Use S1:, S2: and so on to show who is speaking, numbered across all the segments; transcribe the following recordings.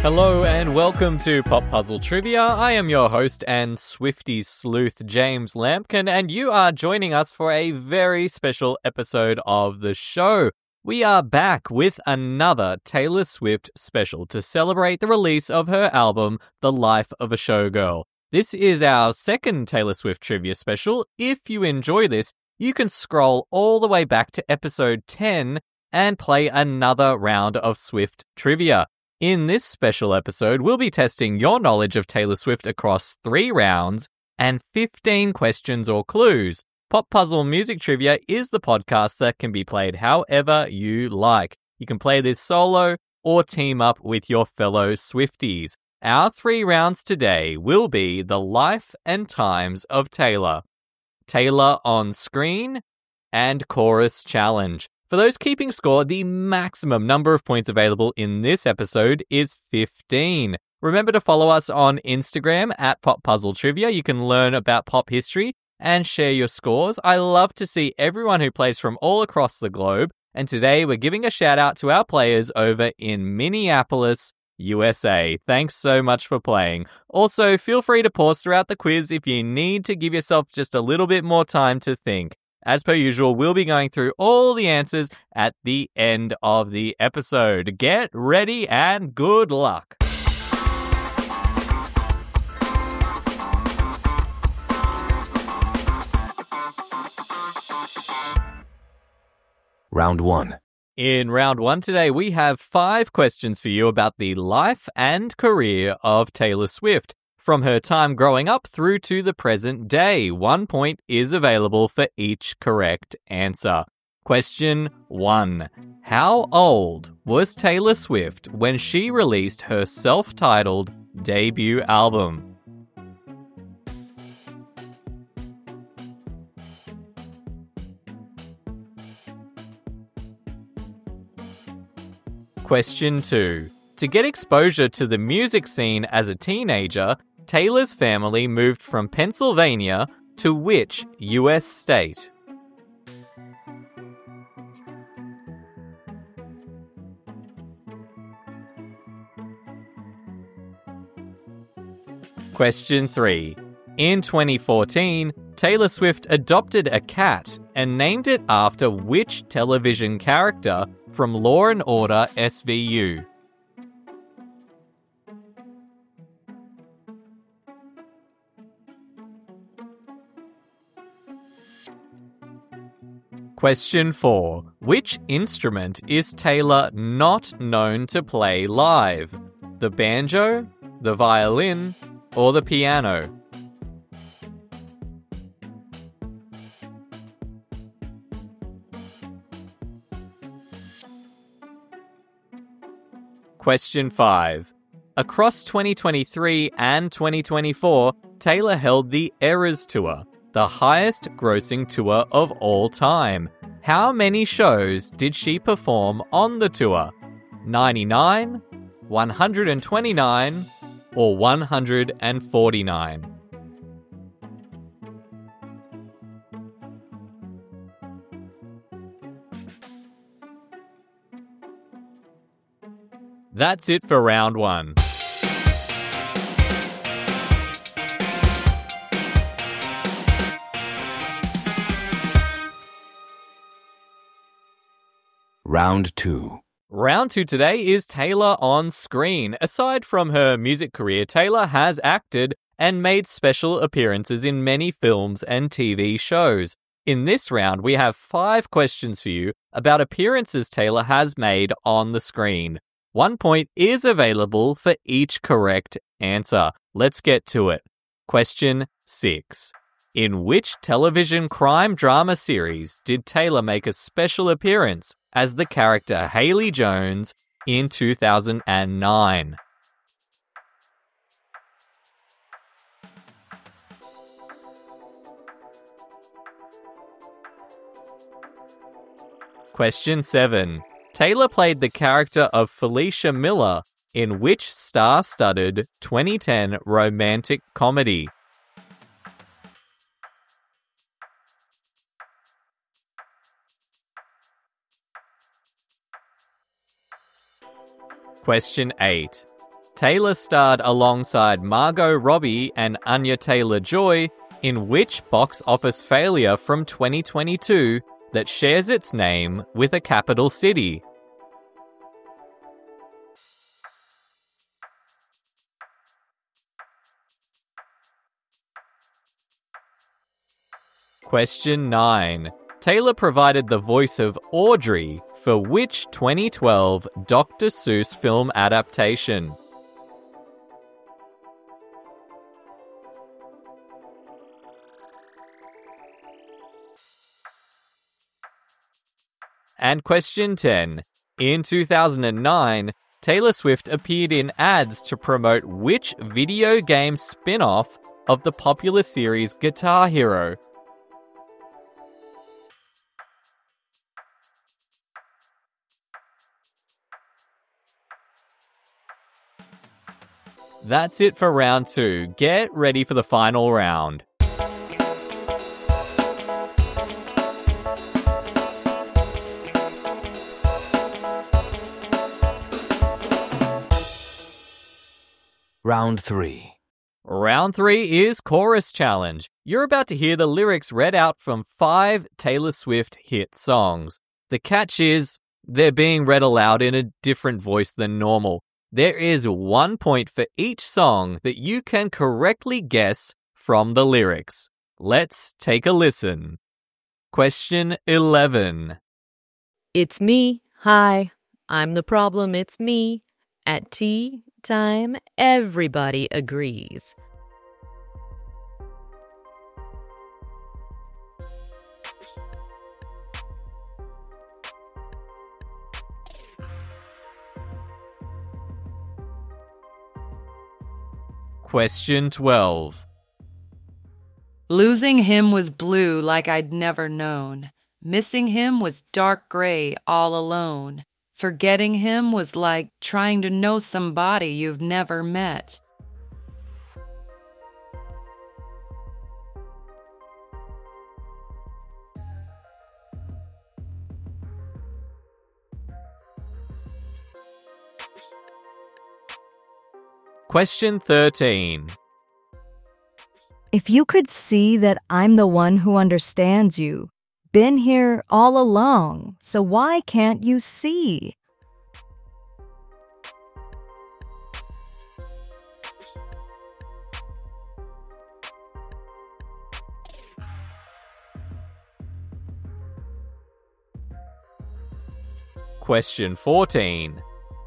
S1: Hello and welcome to Pop Puzzle Trivia. I am your host and Swiftie sleuth James Lampkin, and you are joining us for a very special episode of the show. We are back with another Taylor Swift special to celebrate the release of her album, The Life of a Showgirl. This is our second Taylor Swift trivia special. If you enjoy this, you can scroll all the way back to episode 10 and play another round of Swift trivia. In this special episode, we'll be testing your knowledge of Taylor Swift across 3 rounds and 15 questions or clues. Pop Puzzle Music Trivia is the podcast that can be played however you like. You can play this solo or team up with your fellow Swifties. Our 3 rounds today will be the life and times of Taylor, Taylor on Screen, and Chorus Challenge. For those keeping score, the maximum number of points available in this episode is 15. Remember to follow us on Instagram at Pop Puzzle Trivia. You can learn about pop history and share your scores. I love to see everyone who plays from all across the globe. And today we're giving a shout out to our players over in Minneapolis, USA. Thanks so much for playing. Also, feel free to pause throughout the quiz if you need to give yourself just a little bit more time to think. As per usual, we'll be going through all the answers at the end of the episode. Get ready and good luck.
S2: Round 1.
S1: In round 1 today, we have 5 questions for you about the life and career of Taylor Swift. From her time growing up through to the present day, 1 point is available for each correct answer. Question 1. How old was Taylor Swift when she released her self-titled debut album? Question 2. To get exposure to the music scene as a teenager, Taylor's family moved from Pennsylvania to which U.S. state? Question 3. In 2014, Taylor Swift adopted a cat and named it after which television character from Law & Order SVU? Question 4. Which instrument is Taylor not known to play live? The banjo, the violin, or the piano? Question 5. Across 2023 and 2024, Taylor held the Eras Tour, the highest grossing tour of all time. How many shows did she perform on the tour? 99, 129, or 149? That's it for round 1.
S2: Round 2.
S1: Round 2 today is Taylor on Screen. Aside from her music career, Taylor has acted and made special appearances in many films and TV shows. In this round, we have 5 questions for you about appearances Taylor has made on the screen. 1 point is available for each correct answer. Let's get to it. Question 6. In which television crime drama series did Taylor make a special appearance as the character Haley Jones in 2009? Question 7. Taylor played the character of Felicia Miller in which star-studded 2010 romantic comedy? Question 8. Taylor starred alongside Margot Robbie and Anya Taylor-Joy in which box office failure from 2022 that shares its name with a capital city? Question 9. Taylor provided the voice of Audrey for which 2012 Dr. Seuss film adaptation? And question 10. In 2009, Taylor Swift appeared in ads to promote which video game spin-off of the popular series Guitar Hero? That's it for round 2. Get ready for the final round.
S2: Round 3.
S1: Round 3 is Chorus Challenge. You're about to hear the lyrics read out from 5 Taylor Swift hit songs. The catch is, they're being read aloud in a different voice than normal. There is 1 point for each song that you can correctly guess from the lyrics. Let's take a listen. Question 11.
S3: It's me, hi, I'm the problem, it's me. At tea time, everybody agrees.
S1: Question 12.
S4: Losing him was blue like I'd never known. Missing him was dark gray all alone. Forgetting him was like trying to know somebody you've never met.
S1: Question 13.
S5: If you could see that I'm the one who understands you, been here all along, so why can't you see?
S1: Question 14.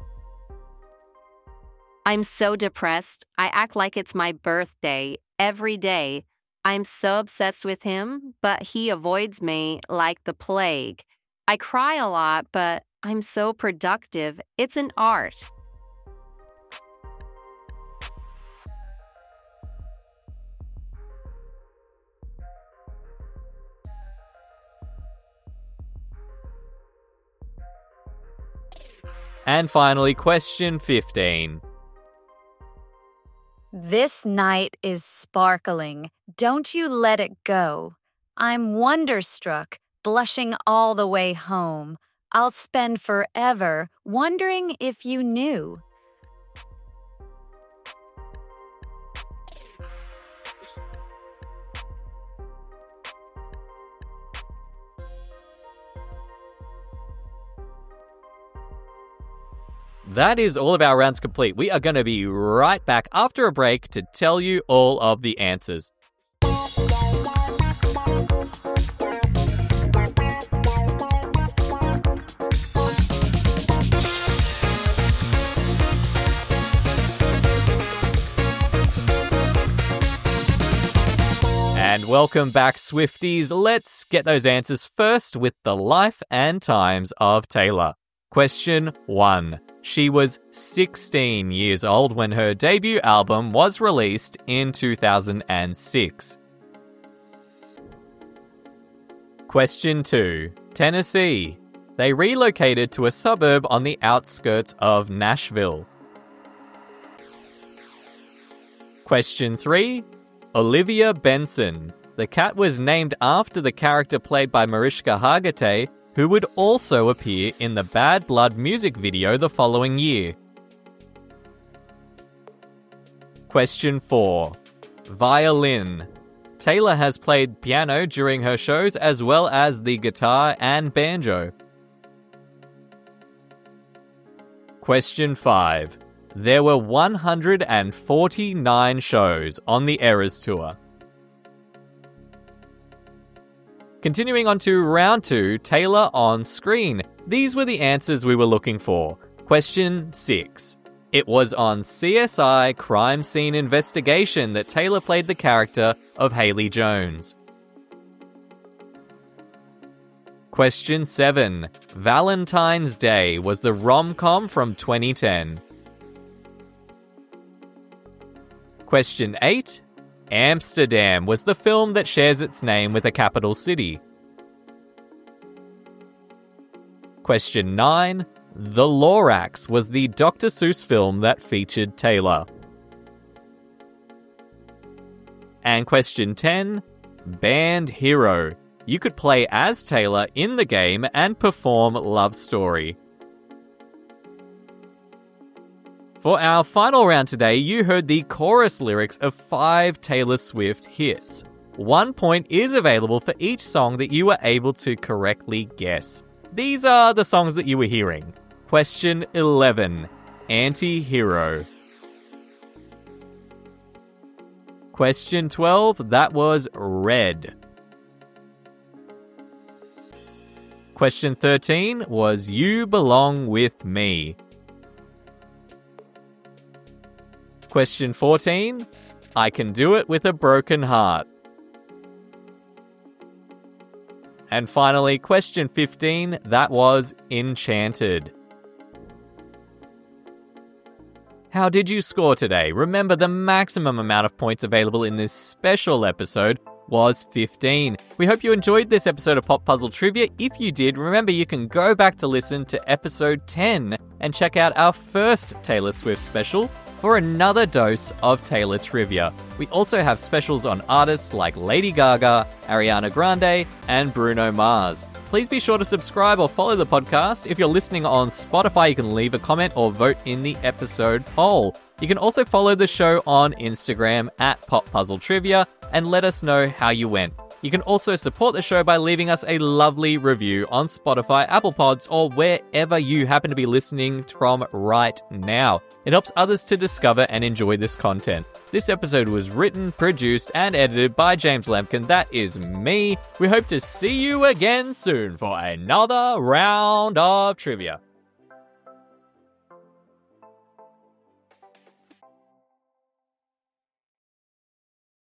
S6: I'm so depressed, I act like it's my birthday every day. I'm so obsessed with him, but he avoids me like the plague. I cry a lot, but I'm so productive. It's an art.
S1: And finally, question 15.
S7: This night is sparkling. Don't you let it go. I'm wonderstruck, blushing all the way home. I'll spend forever wondering if you knew.
S1: That is all of our rounds complete. We are going to be right back after a break to tell you all of the answers. And welcome back, Swifties. Let's get those answers first with the life and times of Taylor. Question 1. She was 16 years old when her debut album was released in 2006. Question 2. Tennessee. They relocated to a suburb on the outskirts of Nashville. Question 3. Olivia Benson. The cat was named after the character played by Mariska Hargitay, who would also appear in the Bad Blood music video the following year. Question 4. Violin. Taylor has played piano during her shows as well as the guitar and banjo. Question 5. There were 149 shows on the Eras Tour. Continuing on to round 2, Taylor on screen. These were the answers we were looking for. Question 6. It was on CSI Crime Scene Investigation that Taylor played the character of Haley Jones. Question 7. Valentine's Day was the rom-com from 2010. Question 8. Amsterdam was the film that shares its name with a capital city. Question 9. The Lorax was the Dr. Seuss film that featured Taylor. And question 10. Band Hero. You could play as Taylor in the game and perform Love Story. For our final round today, you heard the chorus lyrics of 5 Taylor Swift hits. 1 point is available for each song that you were able to correctly guess. These are the songs that you were hearing. Question 11. Anti-Hero. Question 12. That was Red. Question 13 was You Belong With Me. Question 14. I Can Do It With a Broken Heart. And finally, question 15, that was Enchanted. How did you score today? Remember, the maximum amount of points available in this special episode was 15. We hope you enjoyed this episode of Pop Puzzle Trivia. If you did, remember you can go back to listen to episode 10 and check out our first Taylor Swift special for another dose of Taylor trivia. We also have specials on artists like Lady Gaga, Ariana Grande, and Bruno Mars. Please be sure to subscribe or follow the podcast. If you're listening on Spotify, you can leave a comment or vote in the episode poll. You can also follow the show on Instagram at Pop Puzzle Trivia and let us know how you went. You can also support the show by leaving us a lovely review on Spotify, Apple Pods, or wherever you happen to be listening from right now. It helps others to discover and enjoy this content. This episode was written, produced, and edited by James Lampkin. That is me. We hope to see you again soon for another round of trivia.